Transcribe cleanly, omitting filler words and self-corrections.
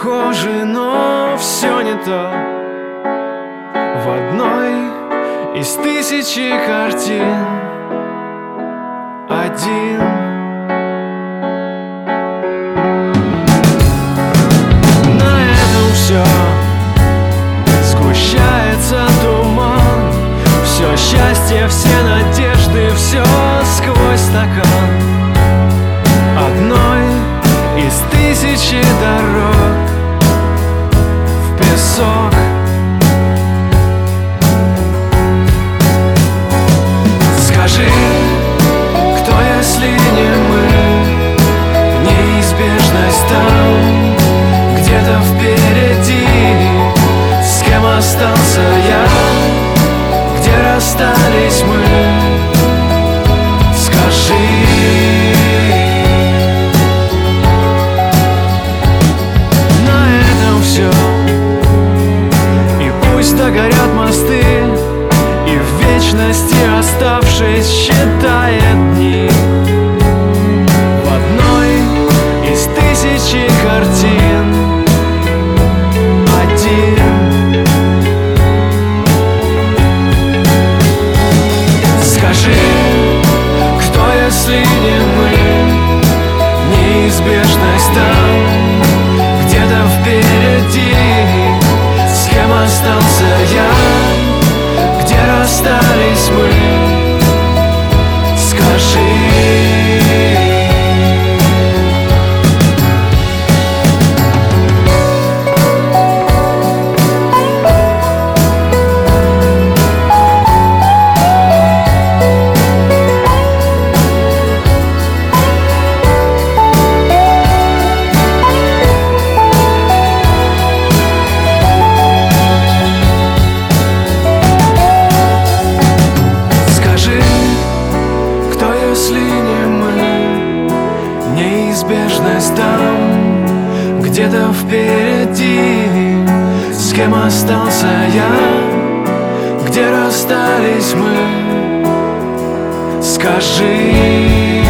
похожи, но все не то. В одной из тысячи картин один. На этом все. Сгущается туман. Все счастье, все надежды, все сквозь стакан одной из тысячи дорог в песок. Скажи, кто, если не мы? Неизбежность там, где-то впереди. С кем остался я? Где расстались мы? Скажи. На этом все. И пусть догорят мосты, и в вечности, оставшись, считает дни. В одной из тысячи картин один. Скажи, кто, если не мы? Неизбежность там, где-то впереди. С кем остался я? Где расстались мы? Скажи. Если не мы, неизбежность там, где-то впереди. С кем остался я? Где расстались мы? Скажи.